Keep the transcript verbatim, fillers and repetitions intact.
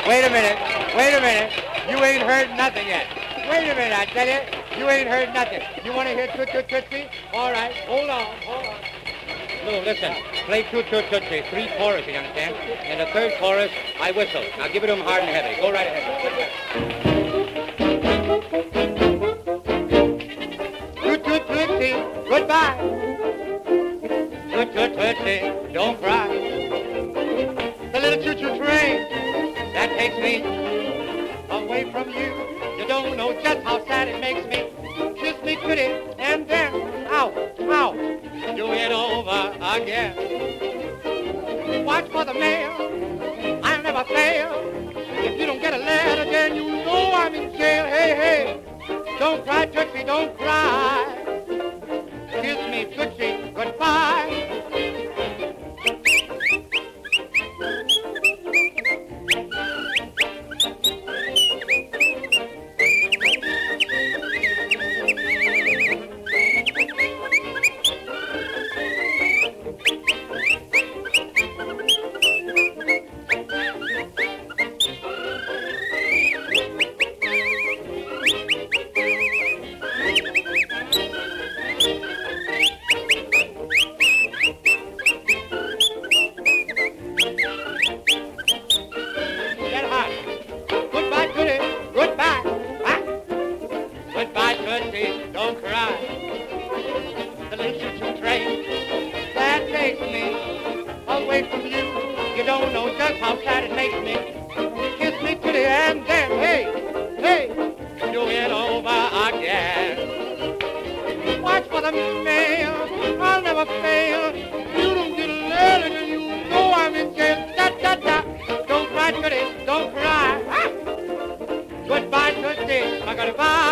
Wait a minute. Wait a minute. You ain't heard nothing yet. Wait a minute, I tell you. You ain't heard nothing. You want to hear Toot Toot Tootsie? All right. Hold on. Hold on. Lou, listen. Play Toot Toot Tootsie. Three choruses, you understand? In the third chorus, I whistle. Now give it to him hard and heavy. Go right ahead. Toot Toot Tootsie. Goodbye. Toot Toot Tootsie. Don't cry. The little choo-choo train that takes me away from you. You don't know just how sad it makes me. Kiss me pretty and then, ow, ow, do it over again. Watch for the mail, I'll never fail. If you don't get a letter, then you know I'm in jail. Hey, hey, don't cry, Tootsie, don't cry. Kiss me, Tootsie, goodbye. Don't cry, don't cry. Ah! Goodbye, Tootsie. I gotta bye.